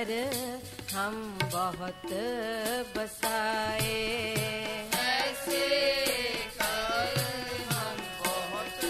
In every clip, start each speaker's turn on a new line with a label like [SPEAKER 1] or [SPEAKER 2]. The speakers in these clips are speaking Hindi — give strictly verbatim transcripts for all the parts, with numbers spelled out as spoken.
[SPEAKER 1] कर हम बहुत बसाए,
[SPEAKER 2] ऐसे कर हम बहुत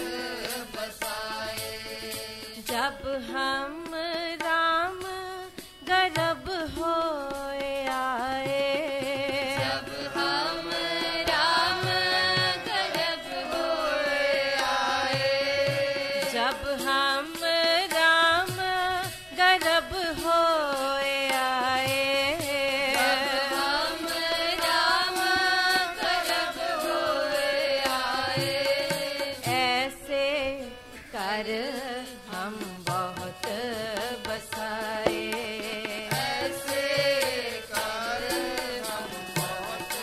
[SPEAKER 2] बसाए।
[SPEAKER 1] जब हम राम गर्भ होए आए,
[SPEAKER 2] जब हम राम गर्भ होए आए,
[SPEAKER 1] जब हम राम गर्भ होए आए,
[SPEAKER 2] जब हम राम गर्भ होए आए,
[SPEAKER 1] ऐसे कर हम बहुत बसाए,
[SPEAKER 2] ऐसे कर हम बहुत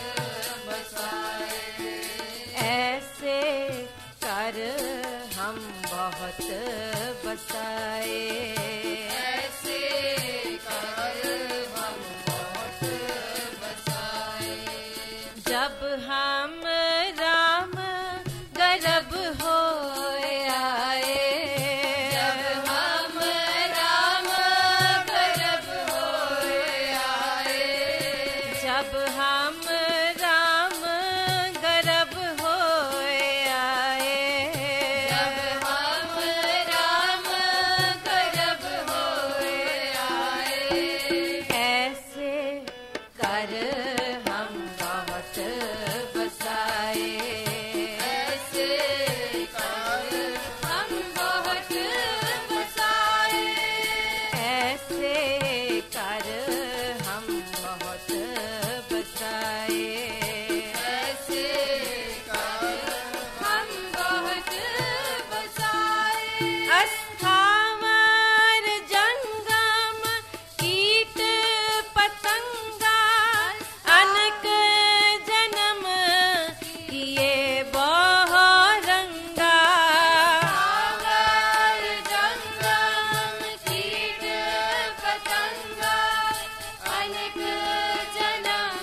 [SPEAKER 2] बसाए,
[SPEAKER 1] ऐसे कर हम बहुत बसाए।
[SPEAKER 2] ऐसे कर हम बहुत बसाए।
[SPEAKER 1] जब हम राम गर्भ होए आए,
[SPEAKER 2] जब हम राम गर्भ होए आए,
[SPEAKER 1] जब हम राम गर्भ होए आए,
[SPEAKER 2] जब हम राम गर्भ होए आए,
[SPEAKER 1] ऐसे कर हम बहुत बसाए,
[SPEAKER 2] ऐसे कर हम बहुत बसाए,
[SPEAKER 1] ऐसे कर हम बहुत बसाए।
[SPEAKER 2] ऐसे कर हम बहुत बसाए।
[SPEAKER 1] अस्थावर जंगम कीट पतंगा अनक जन्म किए बहुरंगा,
[SPEAKER 2] आवर जंगम कीट पतंगा अनेक जन्म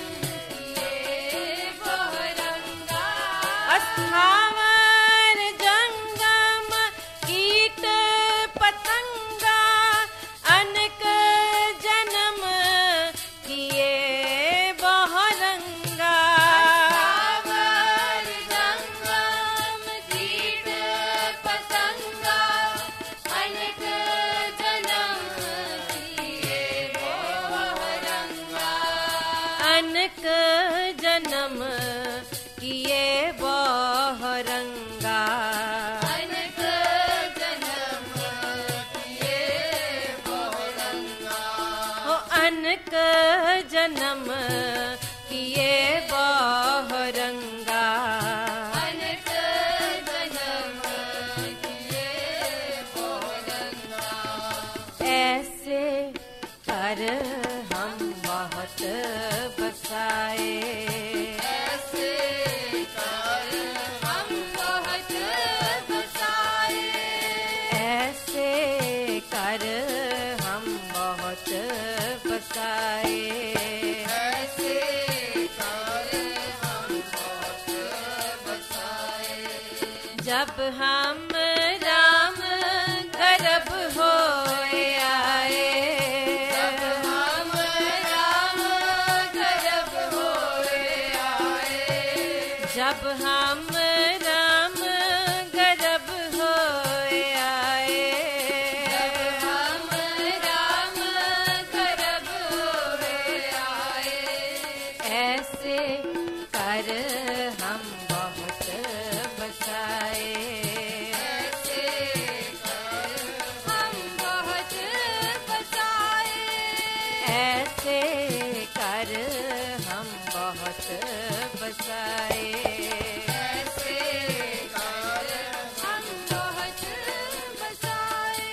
[SPEAKER 2] किए बहुरंगा।
[SPEAKER 1] अस्थावर जंगम कीट पतंगा अनक जन्म किए बहुरंगा,
[SPEAKER 2] आवर जंगम कीट पतंगा अनेक जन्म किए बहुरंगा।
[SPEAKER 1] अनक जन्म किए बहुरंगा,
[SPEAKER 2] अनेक जन्म किए बहुरंगा।
[SPEAKER 1] हो अनक जन्म किए बहुरंगा।
[SPEAKER 2] अनेक जन्म किए बहुरंगा।
[SPEAKER 1] ऐसे कर हम बहुत बसाए,
[SPEAKER 2] ऐसे कर हम बहुत बसाए,
[SPEAKER 1] ऐसे कर हम बहुत बसाए।
[SPEAKER 2] ऐसे कर हम बहुत बसाए।
[SPEAKER 1] जब हम राम गर्भ होए आए,
[SPEAKER 2] जब हम राम गर्भ होए आए,
[SPEAKER 1] जब हम राम गर्भ होए आए,
[SPEAKER 2] जब हम राम गर्भ होए आए,
[SPEAKER 1] ऐसे कर हम बहुत बसाए,
[SPEAKER 2] ऐसे कर हम बहुत बसाए,
[SPEAKER 1] ऐसे कर हम बहुत बसाए।
[SPEAKER 2] ऐसे कर हम बहुत बसाए।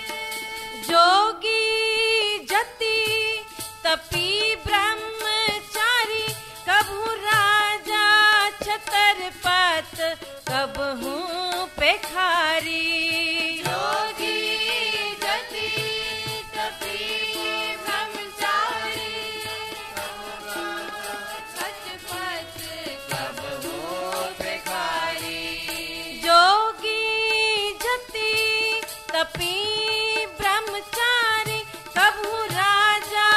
[SPEAKER 1] जोगी जति तपी ब्रह्मचारी कभू राजा छतरपत कबहू पेखारी,
[SPEAKER 2] योगी जति तपी ब्रह्मचारी छतपत कबहू भिखारी।
[SPEAKER 1] जोगी जति तपी ब्रह्मचारी कभू राजा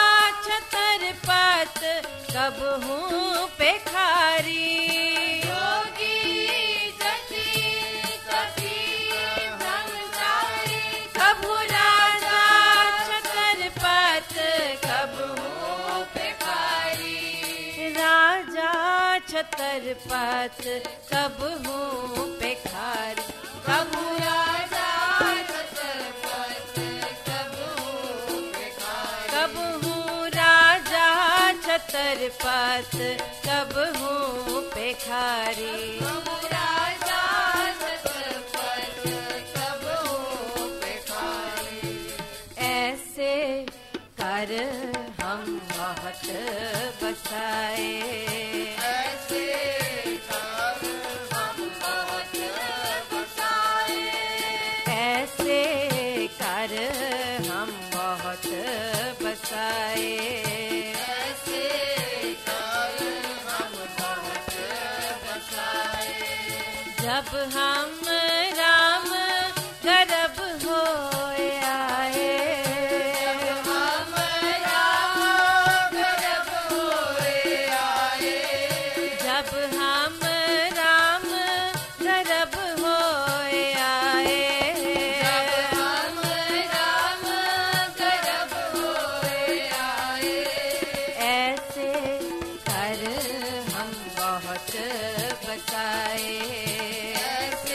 [SPEAKER 1] कब हूँ पेखारी।
[SPEAKER 2] योगी जति तपी ब्रह्मचारी,
[SPEAKER 1] कभू राजा छतरपत कब हूँ
[SPEAKER 2] पेखारी।
[SPEAKER 1] राजा छतरपत कब हूँ पेखारी।
[SPEAKER 2] कभू राजा छतरपत कब हूँ पेखारी।
[SPEAKER 1] कब हूँ राजा छतरपत कब हूँ पेखारी।
[SPEAKER 2] कभू राजा छतरपत कब हूँ पेखारी।
[SPEAKER 1] ऐसे कर हम बहुत बसाए।
[SPEAKER 2] ऐसे कर हम बहुत बसाए।
[SPEAKER 1] ऐसे कर हम बहुत बसाए।
[SPEAKER 2] ऐसे कर हम बहुत बसाए।
[SPEAKER 1] जब हम राम गर्भ हो आए।
[SPEAKER 2] हम राम गर्भ होए आए।
[SPEAKER 1] जब हम राम गर्भ हो आए।
[SPEAKER 2] हम राम गर्भ होए आए।
[SPEAKER 1] ऐसे कर हम बहुत बचाए।
[SPEAKER 2] ऐसे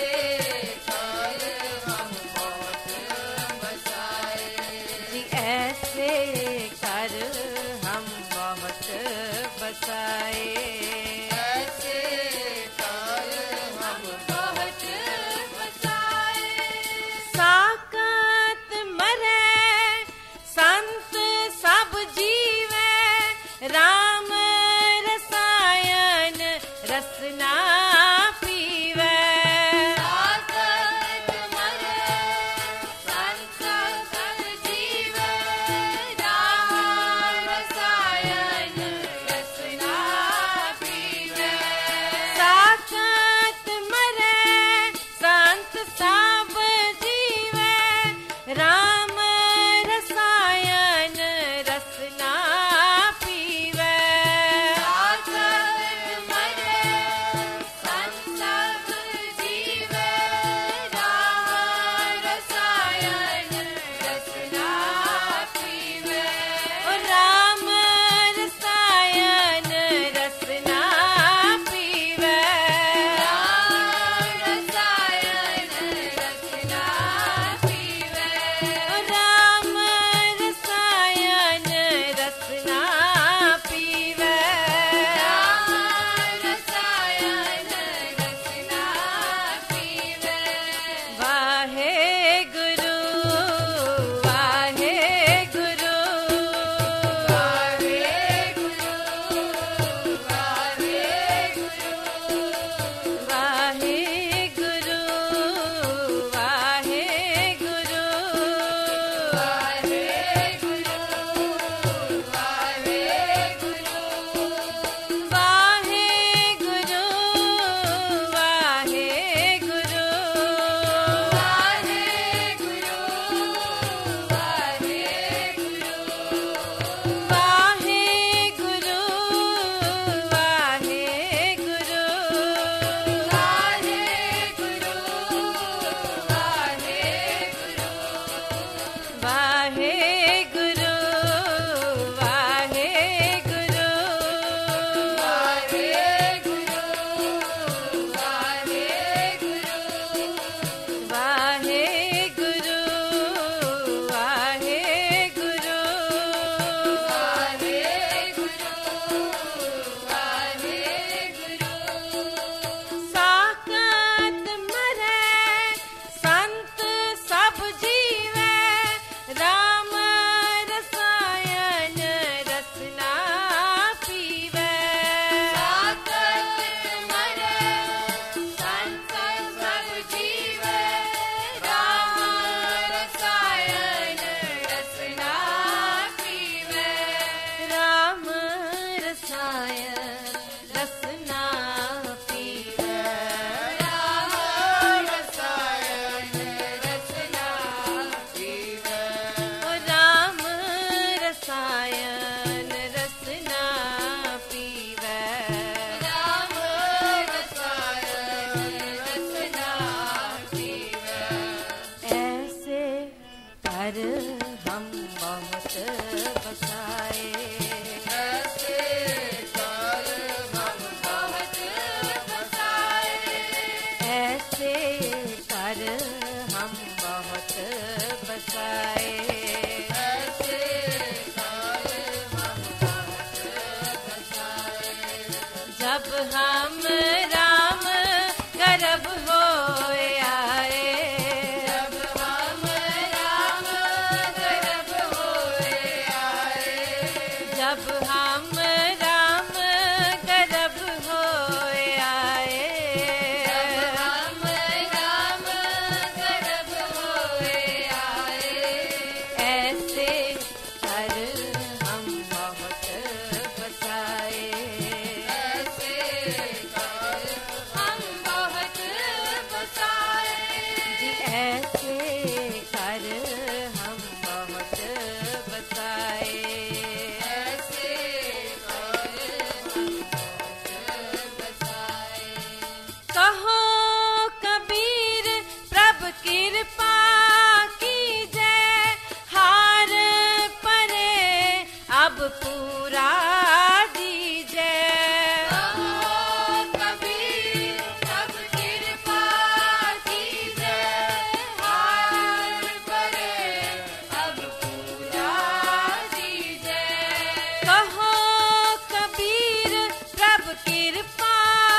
[SPEAKER 1] कर हम बहुत बसाए,
[SPEAKER 2] ऐसे कर हम बहुत बसाए,
[SPEAKER 1] ऐसे कर हम बहुत बसाए,
[SPEAKER 2] ऐसे कर हम बहुत बसाए।
[SPEAKER 1] जब हम राम गर्भ होए आए,
[SPEAKER 2] जब हम राम गर्भ होए आए,
[SPEAKER 1] जब हम राम गर्भ होए आए,
[SPEAKER 2] जब हम राम गर्भ होए आए,
[SPEAKER 1] ऐसे कर हम बहुत बसाए,
[SPEAKER 2] ऐसे कर हम बहुत बसाए,
[SPEAKER 1] जी ऐसे कर हम बहुत बसाए,
[SPEAKER 2] ऐसे कर हम बहुत बसाए।
[SPEAKER 1] कहो कबीर प्रभ कृपा कीजय, हार परे अब पूरा दीजय,
[SPEAKER 2] कहो कबीर प्रभ कृपा कीजय, हार परे अब पूरा दीजय।
[SPEAKER 1] कहो कबीर प्रभ कृपा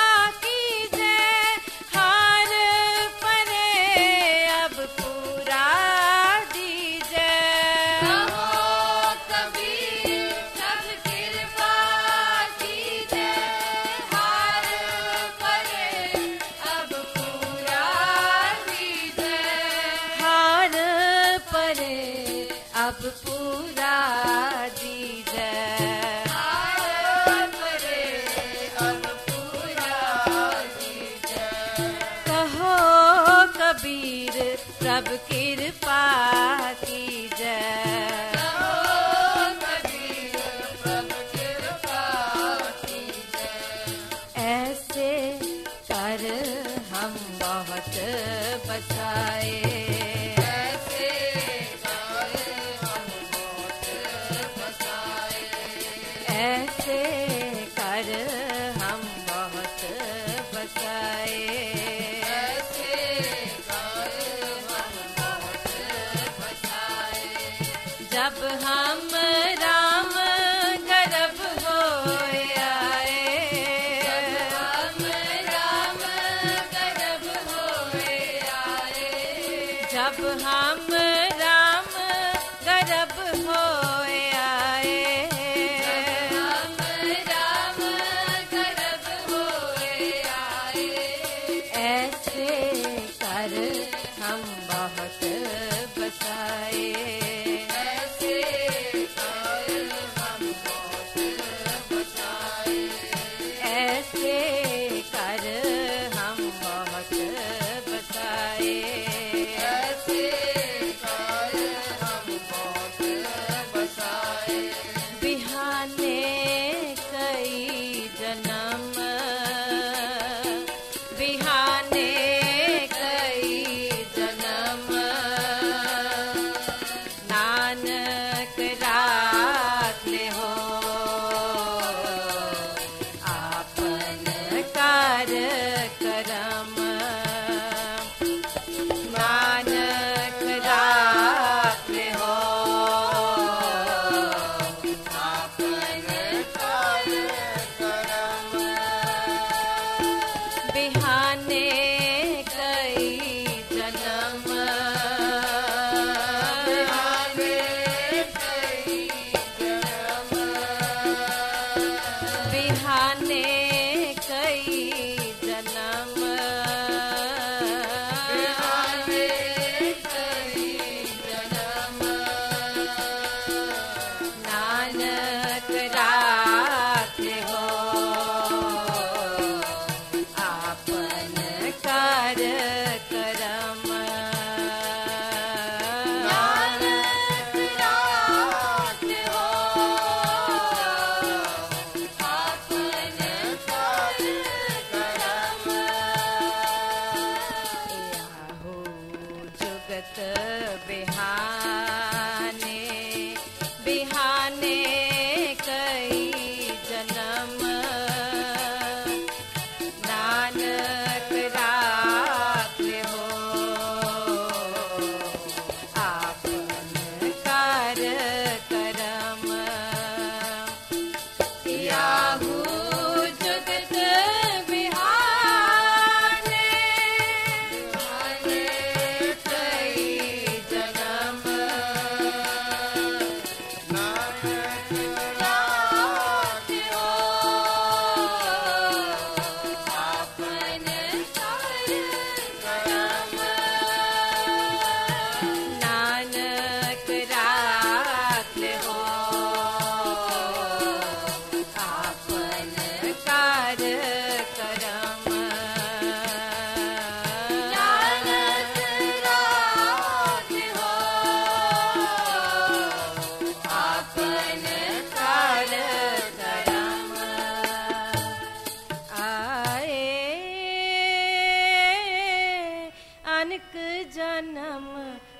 [SPEAKER 1] कीजय, हार परे अब पूरा दीजय,
[SPEAKER 2] कहो कबीर प्रभ कृपा कीजय, हार परे अब पूरा दीजय।
[SPEAKER 1] हार परे अब पूरा दीजय,
[SPEAKER 2] हार परे अब पूरा दीजय।
[SPEAKER 1] कहो कबीर प्रभ कृपा कीजय,
[SPEAKER 2] कहो कबीर प्रभ कृपा कीजय,
[SPEAKER 1] ऐसे कर हम बहुत बसाए,
[SPEAKER 2] ऐसे कर हम बहुत बसाए,
[SPEAKER 1] ऐसे कर हम बहुत बसाए,
[SPEAKER 2] ऐसे कर हम बहुत बसाए।
[SPEAKER 1] जब हम राम गर्भ होए आए,
[SPEAKER 2] हम राम गर्भ होए आए,
[SPEAKER 1] जब हम राम गर्भ होए आए,
[SPEAKER 2] हम राम गर्भ होए आए,
[SPEAKER 1] ऐसे कर हम बहुत बसाए,
[SPEAKER 2] ऐसे कर हम बहुत बसाए,
[SPEAKER 1] ऐसे कर हम बहुत बसाए,
[SPEAKER 2] ऐसे कर हम बहुत बसाए।
[SPEAKER 1] बिहाने कई जन्म, बिहाने कई जन्म, नानक राख ले हो आपन कार करम, नानक राख ले हो
[SPEAKER 2] आपन कार करम,
[SPEAKER 1] बिहाने कई जन्म,
[SPEAKER 2] बिहाने कई जन्म,
[SPEAKER 1] बिहाने कई जन्म,
[SPEAKER 2] बिहाने कई जन्म,
[SPEAKER 1] नानक राख हो आपन कार करम,
[SPEAKER 2] नानक राख हो आपन कार करम।
[SPEAKER 1] याहू जुगत बिहार,